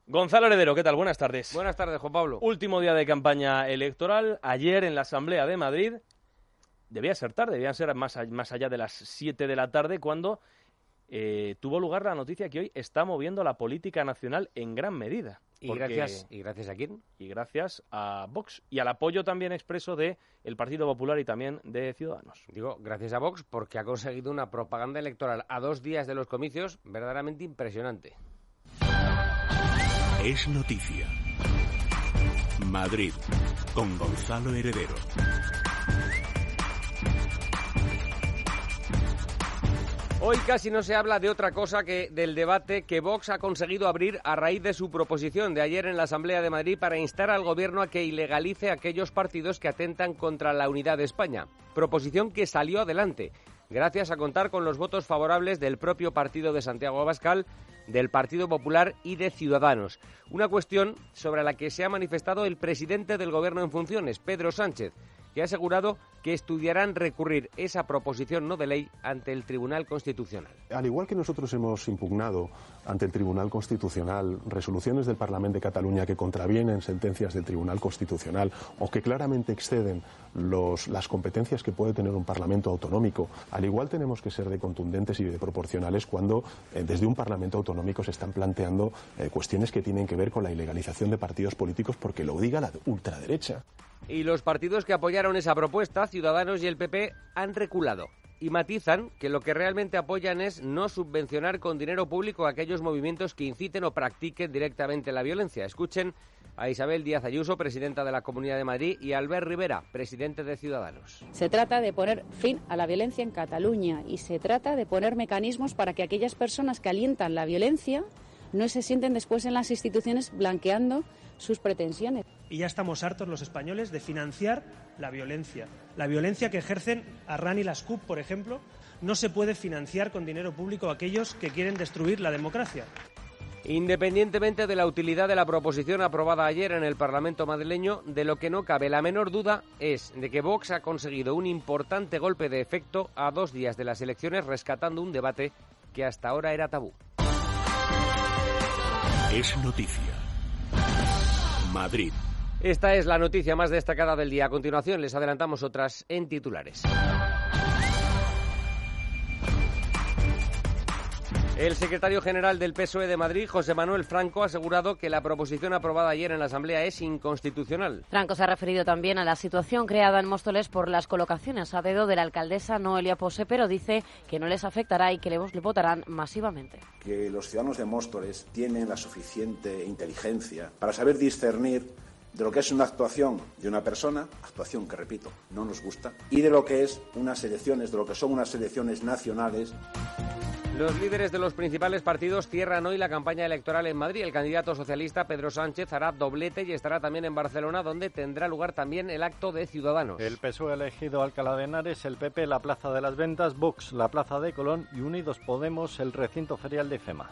Gonzalo Heredero, ¿qué tal? Buenas tardes. Buenas tardes, Juan Pablo. Último día de campaña electoral. Ayer en la Asamblea de Madrid, debía ser tarde, debían ser más allá de las 7 de la tarde, cuando tuvo lugar la noticia que hoy está moviendo la política nacional en gran medida. ¿Y gracias a quién? Y gracias a Vox y al apoyo también expreso del Partido Popular y también de Ciudadanos. Digo, gracias a Vox porque ha conseguido una propaganda electoral a 2 días de los comicios verdaderamente impresionante. Es noticia. Madrid, con Gonzalo Heredero. Hoy casi no se habla de otra cosa que del debate que Vox ha conseguido abrir a raíz de su proposición de ayer en la Asamblea de Madrid para instar al Gobierno a que ilegalice aquellos partidos que atentan contra la unidad de España. Proposición que salió adelante, gracias a contar con los votos favorables del propio partido de Santiago Abascal, del Partido Popular y de Ciudadanos. Una cuestión sobre la que se ha manifestado el presidente del Gobierno en funciones, Pedro Sánchez, que ha asegurado que estudiarán recurrir esa proposición no de ley ante el Tribunal Constitucional. Al igual que nosotros hemos impugnado ante el Tribunal Constitucional resoluciones del Parlamento de Cataluña que contravienen sentencias del Tribunal Constitucional o que claramente exceden las competencias que puede tener un Parlamento autonómico, al igual tenemos que ser de contundentes y de proporcionales cuando desde un Parlamento autonómico se están planteando cuestiones que tienen que ver con la ilegalización de partidos políticos porque lo diga la ultraderecha. Y los partidos que apoyaron esa propuesta, Ciudadanos y el PP, han reculado y matizan que lo que realmente apoyan es no subvencionar con dinero público aquellos movimientos que inciten o practiquen directamente la violencia. Escuchen a Isabel Díaz Ayuso, presidenta de la Comunidad de Madrid, y a Albert Rivera, presidente de Ciudadanos. Se trata de poner fin a la violencia en Cataluña y se trata de poner mecanismos para que aquellas personas que alientan la violencia no se sienten después en las instituciones blanqueando sus pretensiones. Y ya estamos hartos los españoles de financiar la violencia. La violencia que ejercen Arran y las CUP, por ejemplo, no se puede financiar con dinero público a aquellos que quieren destruir la democracia. Independientemente de la utilidad de la proposición aprobada ayer en el Parlamento madrileño, de lo que no cabe la menor duda es de que Vox ha conseguido un importante golpe de efecto a 2 días de las elecciones, rescatando un debate que hasta ahora era tabú. Es noticia. Madrid. Esta es la noticia más destacada del día. A continuación les adelantamos otras en titulares. El secretario general del PSOE de Madrid, José Manuel Franco, ha asegurado que la proposición aprobada ayer en la Asamblea es inconstitucional. Franco se ha referido también a la situación creada en Móstoles por las colocaciones a dedo de la alcaldesa Noelia Pose, pero dice que no les afectará y que le votarán masivamente. Que los ciudadanos de Móstoles tienen la suficiente inteligencia para saber discernir de lo que es una actuación de una persona, actuación que, repito, no nos gusta, y de lo que es unas elecciones, de lo que son unas elecciones nacionales. Los líderes de los principales partidos cierran hoy la campaña electoral en Madrid. El candidato socialista Pedro Sánchez hará doblete y estará también en Barcelona, donde tendrá lugar también el acto de Ciudadanos. El PSOE ha elegido Alcalá de Henares, el PP la Plaza de las Ventas, Vox la Plaza de Colón y Unidos Podemos el recinto ferial de IFEMA.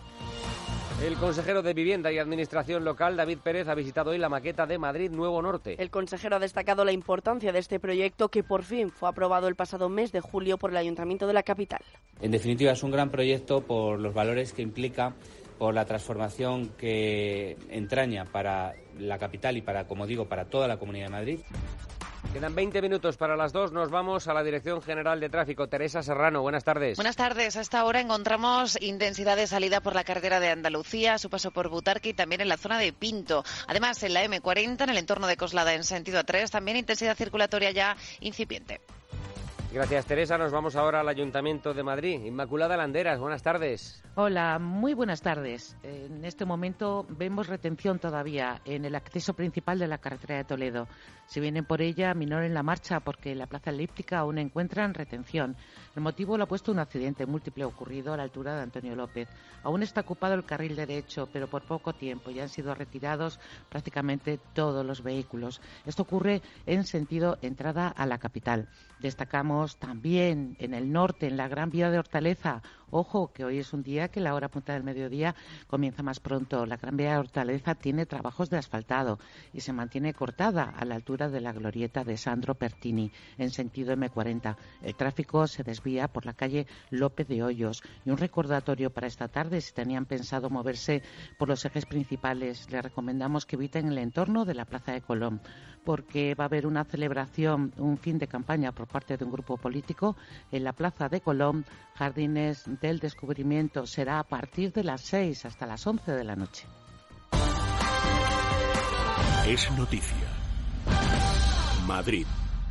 El consejero de Vivienda y Administración Local, David Pérez, ha visitado hoy la maqueta de Madrid Nuevo Norte. El consejero ha destacado la importancia de este proyecto que por fin fue aprobado el pasado mes de julio por el Ayuntamiento de la capital. En definitiva, es un gran proyecto por los valores que implica, por la transformación que entraña para la capital y para, como digo, para toda la Comunidad de Madrid. Quedan 20 minutos para las 2. Nos vamos a la Dirección General de Tráfico. Teresa Serrano, buenas tardes. Buenas tardes. A esta hora encontramos intensidad de salida por la carretera de Andalucía, a su paso por Butarque y también en la zona de Pinto. Además, en la M40, en el entorno de Coslada, en sentido A3, también intensidad circulatoria ya incipiente. Gracias, Teresa. Nos vamos ahora al Ayuntamiento de Madrid. Inmaculada Landeras, buenas tardes. Hola, muy buenas tardes. En este momento vemos retención todavía en el acceso principal de la carretera de Toledo. Si vienen por ella, minoren la marcha porque en la plaza elíptica aún encuentran retención. El motivo lo ha puesto un accidente múltiple ocurrido a la altura de Antonio López. Aún está ocupado el carril derecho, pero por poco tiempo. Ya han sido retirados prácticamente todos los vehículos. Esto ocurre en sentido entrada a la capital. Destacamos tenemos también en el norte, en la Gran Vía de Hortaleza. Ojo, que hoy es un día que la hora punta del mediodía comienza más pronto. La Gran Vía de Hortaleza tiene trabajos de asfaltado y se mantiene cortada a la altura de la glorieta de Sandro Pertini, en sentido M40. El tráfico se desvía por la calle López de Hoyos. Y un recordatorio para esta tarde, si tenían pensado moverse por los ejes principales, les recomendamos que eviten el entorno de la Plaza de Colón, porque va a haber una celebración, un fin de campaña por parte de un grupo político en la Plaza de Colón, Jardines del Descubrimiento. Será a partir de las 6 hasta las 11 de la noche. Es noticia. Madrid.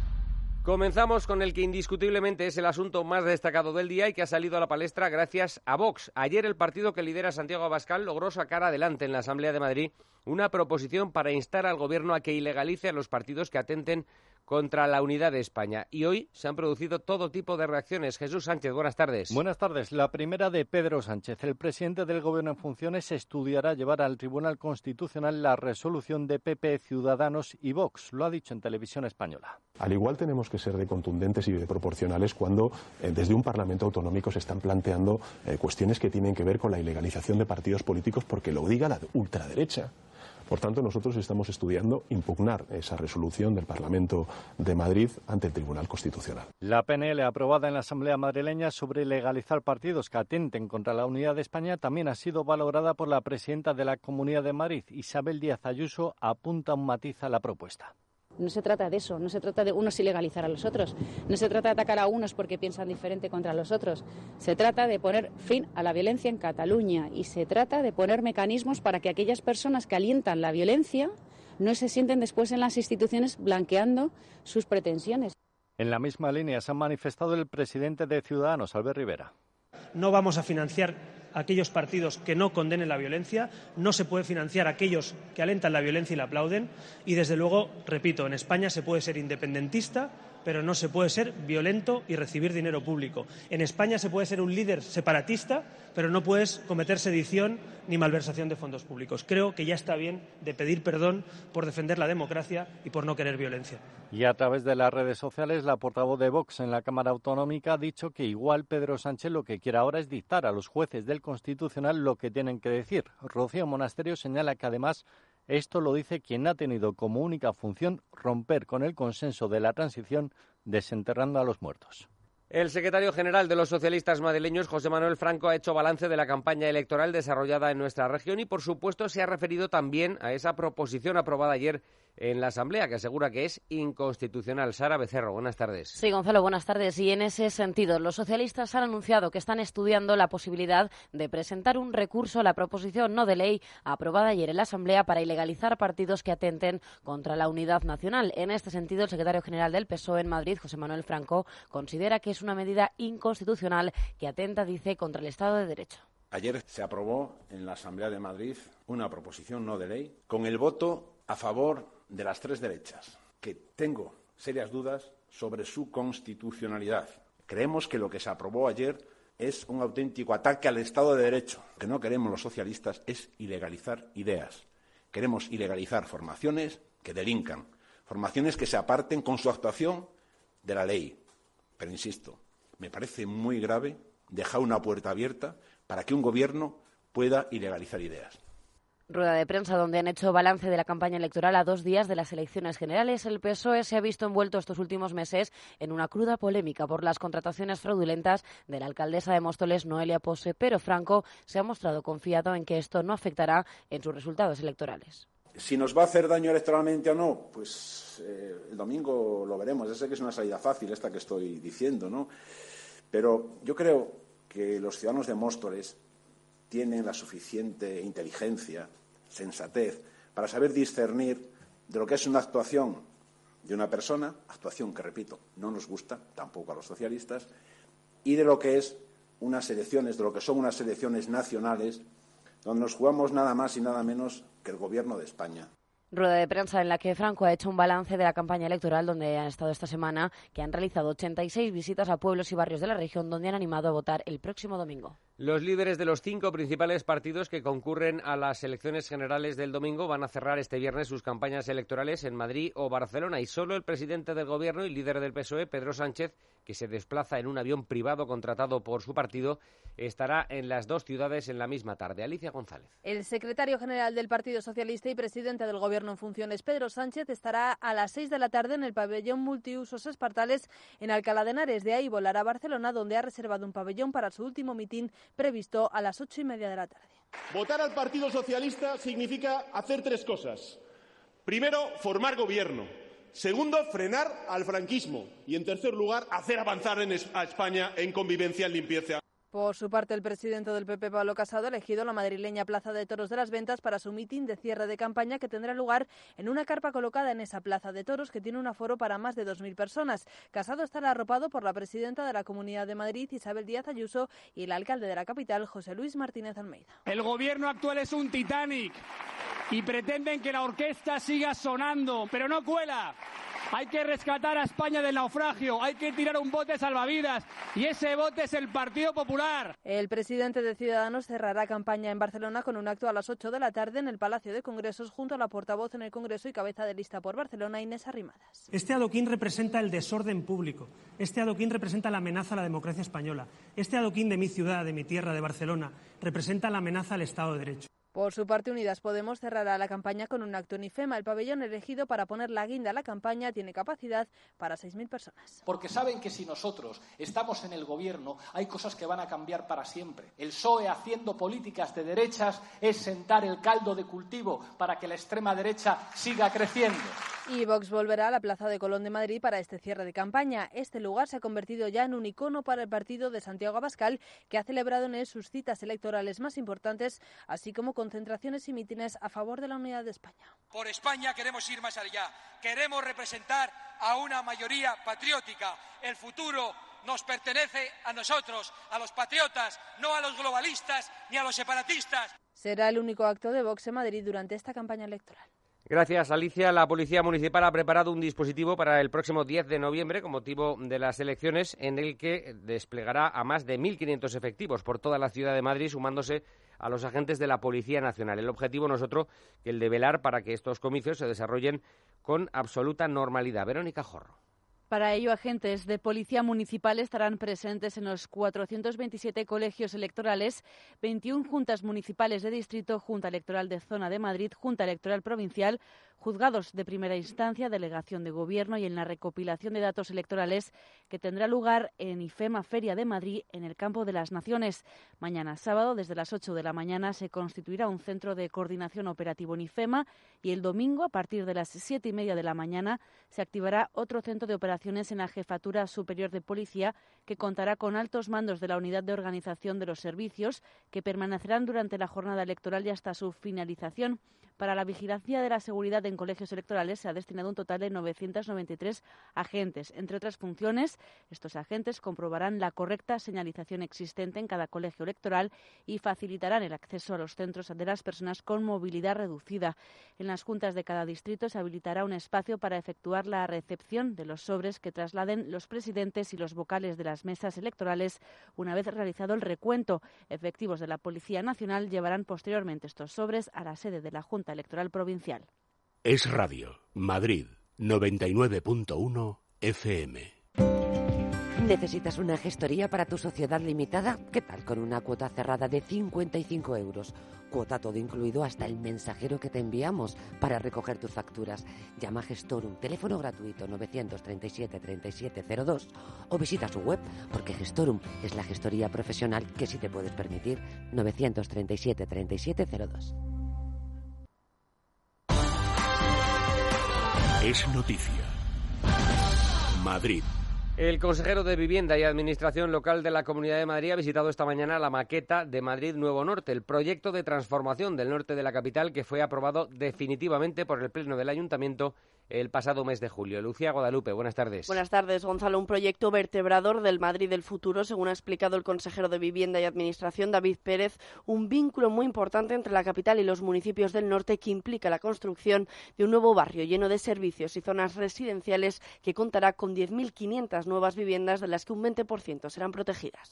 Comenzamos con el que indiscutiblemente es el asunto más destacado del día y que ha salido a la palestra gracias a Vox. Ayer el partido que lidera Santiago Abascal logró sacar adelante en la Asamblea de Madrid una proposición para instar al Gobierno a que ilegalice a los partidos que atenten contra la unidad de España. Y hoy se han producido todo tipo de reacciones. Jesús Sánchez, buenas tardes. Buenas tardes. La primera de Pedro Sánchez. El presidente del Gobierno en funciones estudiará llevar al Tribunal Constitucional la resolución de PP, Ciudadanos y Vox. Lo ha dicho en Televisión Española. Al igual tenemos que ser de contundentes y de proporcionales cuando desde un Parlamento autonómico se están planteando cuestiones que tienen que ver con la ilegalización de partidos políticos porque lo diga la ultraderecha. Por tanto, nosotros estamos estudiando impugnar esa resolución del Parlamento de Madrid ante el Tribunal Constitucional. La PNL aprobada en la Asamblea madrileña sobre legalizar partidos que atenten contra la unidad de España también ha sido valorada por la presidenta de la Comunidad de Madrid, Isabel Díaz Ayuso, apunta un matiz a la propuesta. No se trata de eso, no se trata de unos ilegalizar a los otros, no se trata de atacar a unos porque piensan diferente contra los otros, se trata de poner fin a la violencia en Cataluña y se trata de poner mecanismos para que aquellas personas que alientan la violencia no se sienten después en las instituciones blanqueando sus pretensiones. En la misma línea se ha manifestado el presidente de Ciudadanos, Albert Rivera. No vamos a financiar a aquellos partidos que no condenen la violencia, no se puede financiar a aquellos que alentan la violencia y la aplauden y, desde luego, repito, en España se puede ser independentista, pero no se puede ser violento y recibir dinero público. En España se puede ser un líder separatista, pero no puedes cometer sedición ni malversación de fondos públicos. Creo que ya está bien de pedir perdón por defender la democracia y por no querer violencia. Y a través de las redes sociales, la portavoz de Vox en la Cámara Autonómica ha dicho que igual Pedro Sánchez lo que quiere ahora es dictar a los jueces del Constitucional lo que tienen que decir. Rocío Monasterio señala que además esto lo dice quien ha tenido como única función romper con el consenso de la transición, desenterrando a los muertos. El secretario general de los socialistas madrileños, José Manuel Franco, ha hecho balance de la campaña electoral desarrollada en nuestra región y, por supuesto, se ha referido también a esa proposición aprobada ayer en la Asamblea, que asegura que es inconstitucional. Sara Becerro, buenas tardes. Sí, Gonzalo, buenas tardes. Y en ese sentido, los socialistas han anunciado que están estudiando la posibilidad de presentar un recurso a la proposición no de ley aprobada ayer en la Asamblea para ilegalizar partidos que atenten contra la unidad nacional. En este sentido, el secretario general del PSOE en Madrid, José Manuel Franco, considera que es una medida inconstitucional que atenta, dice, contra el Estado de Derecho. Ayer se aprobó en la Asamblea de Madrid una proposición no de ley con el voto a favor de las tres derechas, que tengo serias dudas sobre su constitucionalidad. Creemos que lo que se aprobó ayer es un auténtico ataque al Estado de Derecho. Lo que no queremos los socialistas es ilegalizar ideas. Queremos ilegalizar formaciones que delincan, formaciones que se aparten con su actuación de la ley. Pero insisto, me parece muy grave dejar una puerta abierta para que un gobierno pueda ilegalizar ideas. Rueda de prensa donde han hecho balance de la campaña electoral a 2 días de las elecciones generales. El PSOE se ha visto envuelto estos últimos meses en una cruda polémica por las contrataciones fraudulentas de la alcaldesa de Móstoles, Noelia Pose, pero Franco se ha mostrado confiado en que esto no afectará en sus resultados electorales. Si nos va a hacer daño electoralmente o no, pues el domingo lo veremos. Ya sé que es una salida fácil esta que estoy diciendo, ¿no? Pero yo creo que los ciudadanos de Móstoles tienen la suficiente inteligencia, sensatez, para saber discernir de lo que es una actuación de una persona, actuación que, repito, no nos gusta, tampoco a los socialistas, y de lo que es unas elecciones, de lo que son unas elecciones nacionales, donde nos jugamos nada más y nada menos que el Gobierno de España. Rueda de prensa en la que Franco ha hecho un balance de la campaña electoral donde han estado esta semana, que han realizado 86 visitas a pueblos y barrios de la región donde han animado a votar el próximo domingo. Los líderes de los 5 principales partidos que concurren a las elecciones generales del domingo van a cerrar este viernes sus campañas electorales en Madrid o Barcelona, y solo el presidente del Gobierno y líder del PSOE, Pedro Sánchez, que se desplaza en un avión privado contratado por su partido, estará en las 2 ciudades en la misma tarde. Alicia González. El secretario general del Partido Socialista y presidente del Gobierno en funciones, Pedro Sánchez, estará a las 6 de la tarde en el pabellón multiusos Espartales en Alcalá de Henares. De ahí volará a Barcelona, donde ha reservado un pabellón para su último mitin previsto a las 8:30 de la tarde. Votar al Partido Socialista significa hacer 3 cosas. Primero, formar gobierno. Segundo, frenar al franquismo. Y en tercer lugar, hacer avanzar a España en convivencia, en limpieza. Por su parte, el presidente del PP, Pablo Casado, ha elegido la madrileña Plaza de Toros de las Ventas para su mitin de cierre de campaña, que tendrá lugar en una carpa colocada en esa Plaza de Toros, que tiene un aforo para más de 2.000 personas. Casado estará arropado por la presidenta de la Comunidad de Madrid, Isabel Díaz Ayuso, y el alcalde de la capital, José Luis Martínez Almeida. El gobierno actual es un Titanic y pretenden que la orquesta siga sonando, pero no cuela. Hay que rescatar a España del naufragio, hay que tirar un bote salvavidas, y ese bote es el Partido Popular. El presidente de Ciudadanos cerrará campaña en Barcelona con un acto a las 8 de la tarde en el Palacio de Congresos, junto a la portavoz en el Congreso y cabeza de lista por Barcelona, Inés Arrimadas. Este adoquín representa el desorden público, este adoquín representa la amenaza a la democracia española, este adoquín de mi ciudad, de mi tierra, de Barcelona, representa la amenaza al Estado de Derecho. Por su parte, Unidas Podemos cerrará la campaña con un acto en IFEMA. El pabellón elegido para poner la guinda a la campaña tiene capacidad para 6.000 personas. Porque saben que si nosotros estamos en el gobierno, hay cosas que van a cambiar para siempre. El PSOE haciendo políticas de derechas es sentar el caldo de cultivo para que la extrema derecha siga creciendo. Y Vox volverá a la Plaza de Colón de Madrid para este cierre de campaña. Este lugar se ha convertido ya en un icono para el partido de Santiago Abascal, que ha celebrado en él sus citas electorales más importantes, así como concentraciones y mítines a favor de la unidad de España. Por España queremos ir más allá. Queremos representar a una mayoría patriótica. El futuro nos pertenece a nosotros, a los patriotas, no a los globalistas ni a los separatistas. Será el único acto de Vox en Madrid durante esta campaña electoral. Gracias, Alicia. La Policía Municipal ha preparado un dispositivo para el próximo 10 de noviembre con motivo de las elecciones, en el que desplegará a más de 1.500 efectivos por toda la ciudad de Madrid, sumándose a los agentes de la Policía Nacional. El objetivo no es otro que el de velar para que estos comicios se desarrollen con absoluta normalidad. Verónica Jorro. Para ello, agentes de Policía Municipal estarán presentes en los 427 colegios electorales, 21 juntas municipales de distrito, Junta Electoral de Zona de Madrid, Junta Electoral Provincial, juzgados de primera instancia, delegación de gobierno, y en la recopilación de datos electorales que tendrá lugar en IFEMA Feria de Madrid, en el Campo de las Naciones. Mañana sábado, desde las 8 de la mañana, se constituirá un centro de coordinación operativo en IFEMA, y el domingo, a partir de las 7:30 de la mañana, se activará otro centro de operaciones en la Jefatura Superior de Policía, que contará con altos mandos de la Unidad de Organización de los Servicios, que permanecerán durante la jornada electoral y hasta su finalización. Para la vigilancia de la seguridad en colegios electorales se ha destinado un total de 993 agentes. Entre otras funciones, estos agentes comprobarán la correcta señalización existente en cada colegio electoral y facilitarán el acceso a los centros de las personas con movilidad reducida. En las juntas de cada distrito se habilitará un espacio para efectuar la recepción de los sobres que trasladen los presidentes y los vocales de las mesas electorales una vez realizado el recuento. Efectivos de la Policía Nacional llevarán posteriormente estos sobres a la sede de la Junta Electoral Provincial. Es Radio, Madrid, 99.1 FM. ¿Necesitas una gestoría para tu sociedad limitada? ¿Qué tal con una cuota cerrada de 55 euros? Cuota todo incluido, hasta el mensajero que te enviamos para recoger tus facturas. Llama a Gestorum, teléfono gratuito 937 3702, o visita su web, porque Gestorum es la gestoría profesional que sí te puedes permitir. 937 3702. Es noticia. Madrid. El consejero de Vivienda y Administración Local de la Comunidad de Madrid ha visitado esta mañana la maqueta de Madrid Nuevo Norte, el proyecto de transformación del norte de la capital que fue aprobado definitivamente por el Pleno del Ayuntamiento el pasado mes de julio. Lucía Guadalupe, buenas tardes. Buenas tardes, Gonzalo. Un proyecto vertebrador del Madrid del futuro, según ha explicado el consejero de Vivienda y Administración, David Pérez, un vínculo muy importante entre la capital y los municipios del norte que implica la construcción de un nuevo barrio lleno de servicios y zonas residenciales que contará con 10.500 nuevas viviendas, de las que un 20% serán protegidas.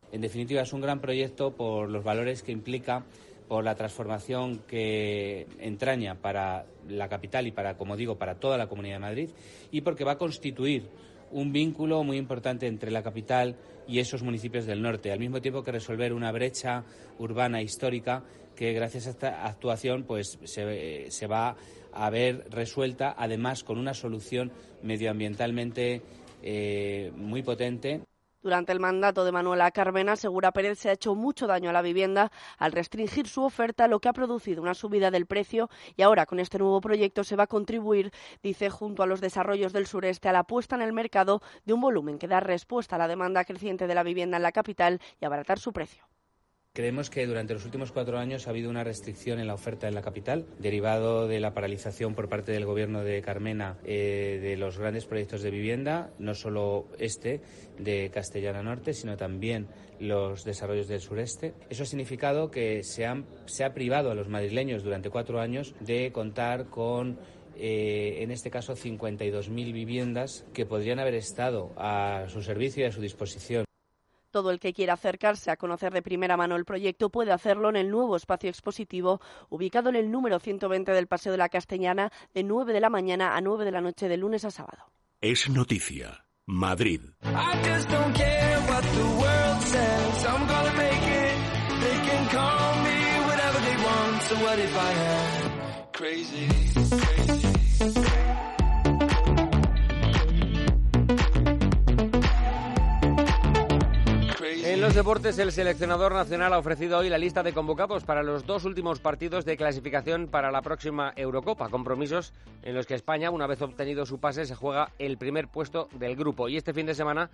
En definitiva, es un gran proyecto por los valores que implica, por la transformación que entraña para la capital y para, como digo, para toda la Comunidad de Madrid, y porque va a constituir un vínculo muy importante entre la capital y esos municipios del norte, al mismo tiempo que resolver una brecha urbana histórica que gracias a esta actuación pues se va a ver resuelta, además con una solución medioambientalmente muy potente. Durante el mandato de Manuela Carmena, Segura Pérez se ha hecho mucho daño a la vivienda al restringir su oferta, lo que ha producido una subida del precio, y ahora con este nuevo proyecto se va a contribuir, dice, junto a los desarrollos del sureste, a la puesta en el mercado de un volumen que da respuesta a la demanda creciente de la vivienda en la capital y abaratar su precio. Creemos que durante los últimos 4 años ha habido una restricción en la oferta en la capital, derivado de la paralización por parte del gobierno de Carmena de los grandes proyectos de vivienda, no solo de Castellana Norte, sino también los desarrollos del sureste. Eso ha significado que se ha privado a los madrileños durante 4 años de contar con, en este caso, 52.000 viviendas que podrían haber estado a su servicio y a su disposición. Todo el que quiera acercarse a conocer de primera mano el proyecto puede hacerlo en el nuevo espacio expositivo ubicado en el número 120 del Paseo de la Castellana, de 9 de la mañana a 9 de la noche de lunes a sábado. Es noticia. Madrid. En los deportes, el seleccionador nacional ha ofrecido hoy la lista de convocados para los 2 últimos partidos de clasificación para la próxima Eurocopa, compromisos en los que España, una vez obtenido su pase, se juega el primer puesto del grupo. Y este fin de semana,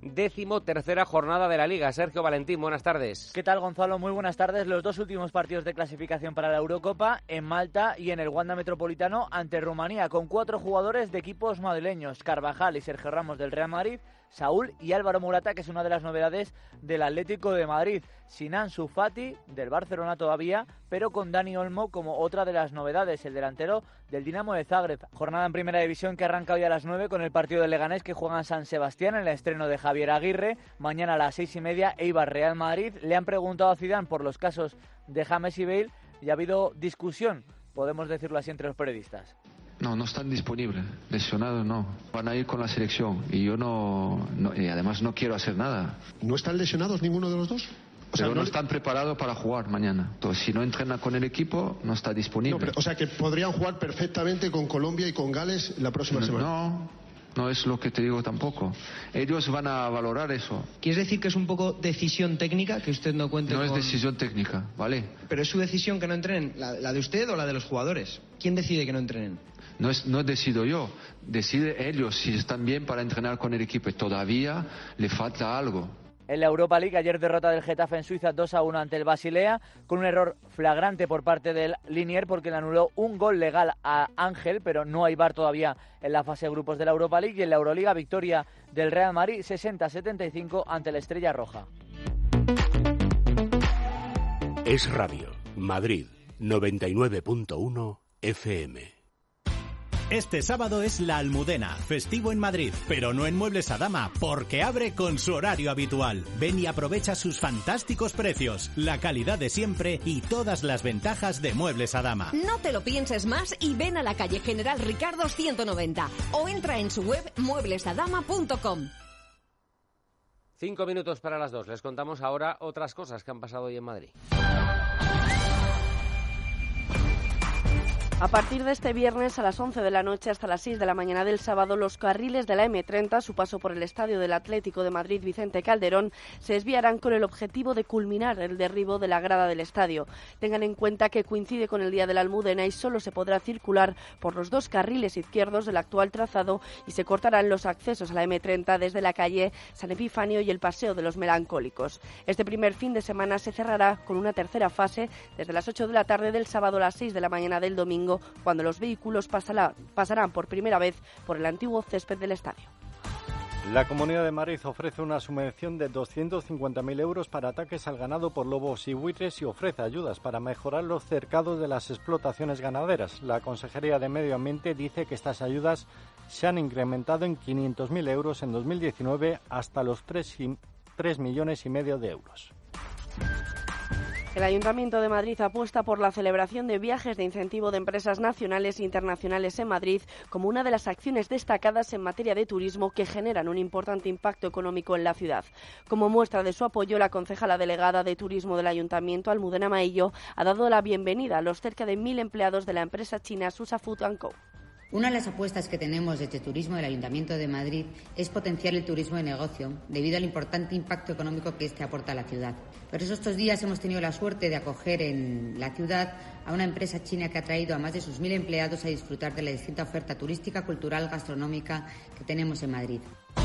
13ª jornada de la Liga. Sergio Valentín, buenas tardes. ¿Qué tal, Gonzalo? Muy buenas tardes. Los 2 últimos partidos de clasificación para la Eurocopa en Malta y en el Wanda Metropolitano ante Rumanía, con 4 jugadores de equipos madrileños: Carvajal y Sergio Ramos del Real Madrid, Saúl y Álvaro Morata, que es una de las novedades del Atlético de Madrid, sin Ansu Fati del Barcelona todavía, pero con Dani Olmo como otra de las novedades, el delantero del Dinamo de Zagreb. Jornada en Primera División que arranca hoy a las 9 con el partido del Leganés, que juega en San Sebastián, en el estreno de Javier Aguirre. Mañana a las 6:30, Eibar Real Madrid. Le han preguntado a Zidane por los casos de James y Bale y ha habido discusión, podemos decirlo así, entre los periodistas. No están disponibles, lesionados no, van a ir con la selección y yo no y además no quiero hacer nada. ¿No están lesionados ninguno de los dos? Pero no están preparados para jugar mañana. Entonces, si no entrena con el equipo, no está disponible. O sea, que podrían jugar perfectamente con Colombia y con Gales la próxima semana. No es lo que te digo tampoco. Ellos van a valorar eso. ¿Quieres decir que es un poco decisión técnica que usted no cuente con...? No es decisión técnica, ¿vale? Pero es su decisión que no entrenen, la de usted o la de los jugadores. ¿Quién decide que no entrenen? No decido yo, decide ellos si están bien para entrenar con el equipo. Todavía le falta algo. En la Europa League, ayer derrota del Getafe en Suiza 2-1 ante el Basilea, con un error flagrante por parte del Linier, porque le anuló un gol legal a Ángel, pero no hay VAR todavía en la fase de grupos de la Europa League. Y en la Euroliga, victoria del Real Madrid 60-75 ante la Estrella Roja. Es Radio, Madrid, 99.1 FM. Este sábado es la Almudena, festivo en Madrid, pero no en Muebles Adama, porque abre con su horario habitual. Ven y aprovecha sus fantásticos precios, la calidad de siempre y todas las ventajas de Muebles Adama. No te lo pienses más y ven a la calle General Ricardo 190 o entra en su web mueblesadama.com. 5 minutos para las 2. Les contamos ahora otras cosas que han pasado hoy en Madrid. A partir de este viernes a las 11 de la noche hasta las 6 de la mañana del sábado, los carriles de la M30, a su paso por el estadio del Atlético de Madrid Vicente Calderón, se desviarán con el objetivo de culminar el derribo de la grada del estadio. Tengan en cuenta que coincide con el día de la Almudena y solo se podrá circular por los 2 carriles izquierdos del actual trazado y se cortarán los accesos a la M30 desde la calle San Epifanio y el Paseo de los Melancólicos. Este primer fin de semana se cerrará con una tercera fase desde las 8 de la tarde del sábado a las 6 de la mañana del domingo, cuando los vehículos pasarán por primera vez por el antiguo césped del estadio. La Comunidad de Madrid ofrece una subvención de 250.000 euros para ataques al ganado por lobos y buitres y ofrece ayudas para mejorar los cercados de las explotaciones ganaderas. La Consejería de Medio Ambiente dice que estas ayudas se han incrementado en 500.000 euros en 2019 hasta los 3,5 3,5 millones de euros. El Ayuntamiento de Madrid apuesta por la celebración de viajes de incentivo de empresas nacionales e internacionales en Madrid como una de las acciones destacadas en materia de turismo que generan un importante impacto económico en la ciudad. Como muestra de su apoyo, la concejala delegada de Turismo del Ayuntamiento, Almudena Maillo, ha dado la bienvenida a los cerca de 1.000 empleados de la empresa china Susa Food & Co. Una de las apuestas que tenemos desde Turismo del Ayuntamiento de Madrid es potenciar el turismo de negocio debido al importante impacto económico que este aporta a la ciudad. Por eso estos días hemos tenido la suerte de acoger en la ciudad a una empresa china que ha traído a más de sus 1.000 empleados a disfrutar de la distinta oferta turística, cultural, gastronómica que tenemos en Madrid.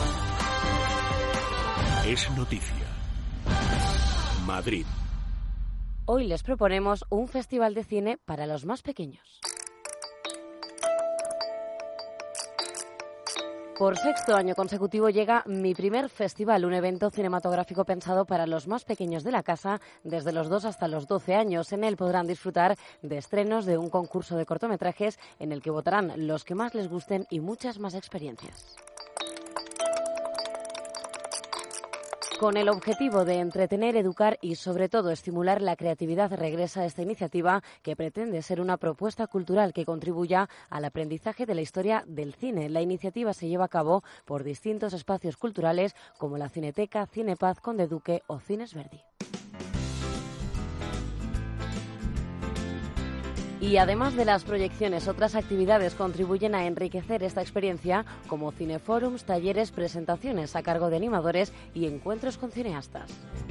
Es noticia. Madrid. Hoy les proponemos un festival de cine para los más pequeños. Por sexto año consecutivo llega Mi Primer Festival, un evento cinematográfico pensado para los más pequeños de la casa, desde los 2 hasta los 12 años. En él podrán disfrutar de estrenos, de un concurso de cortometrajes en el que votarán los que más les gusten y muchas más experiencias. Con el objetivo de entretener, educar y, sobre todo, estimular la creatividad, regresa esta iniciativa que pretende ser una propuesta cultural que contribuya al aprendizaje de la historia del cine. La iniciativa se lleva a cabo por distintos espacios culturales como la Cineteca, Cinepaz, Conde Duque o Cines Verdi. Y además de las proyecciones, otras actividades contribuyen a enriquecer esta experiencia, como cineforums, talleres, presentaciones a cargo de animadores y encuentros con cineastas.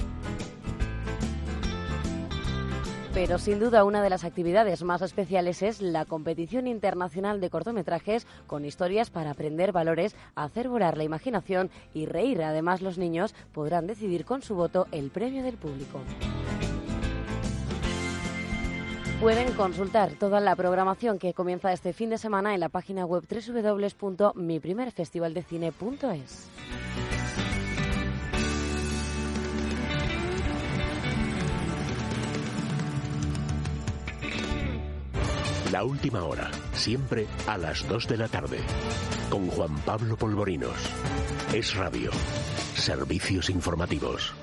Pero sin duda una de las actividades más especiales es la competición internacional de cortometrajes con historias para aprender valores, hacer volar la imaginación y reír. Además, los niños podrán decidir con su voto el premio del público. Pueden consultar toda la programación que comienza este fin de semana en la página web www.miprimerfestivaldecine.es. La última hora, siempre a las 2 de la tarde, con Juan Pablo Polvorinos. Es Radio. Servicios informativos.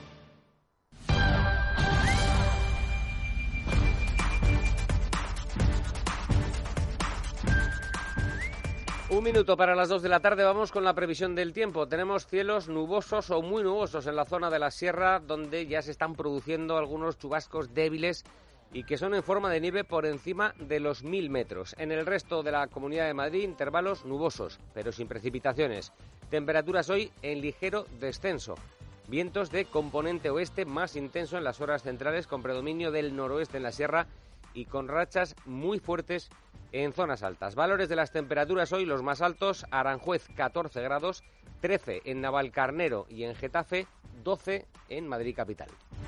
Un minuto para las 2 de la tarde, vamos con la previsión del tiempo. Tenemos cielos nubosos o muy nubosos en la zona de la sierra, donde ya se están produciendo algunos chubascos débiles y que son en forma de nieve por encima de los 1.000 metros. En el resto de la Comunidad de Madrid, intervalos nubosos, pero sin precipitaciones. Temperaturas hoy en ligero descenso. Vientos de componente oeste más intenso en las horas centrales, con predominio del noroeste en la sierra y con rachas muy fuertes en zonas altas. Valores de las temperaturas hoy, los más altos: Aranjuez 14 grados, 13 en Navalcarnero y en Getafe, 12 en Madrid capital.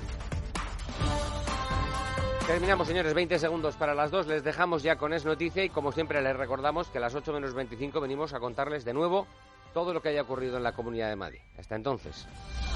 Terminamos, señores, 20 segundos para las 2, les dejamos ya con Es Noticia y como siempre les recordamos que a las 8 menos 25 venimos a contarles de nuevo todo lo que haya ocurrido en la Comunidad de Madrid. Hasta entonces.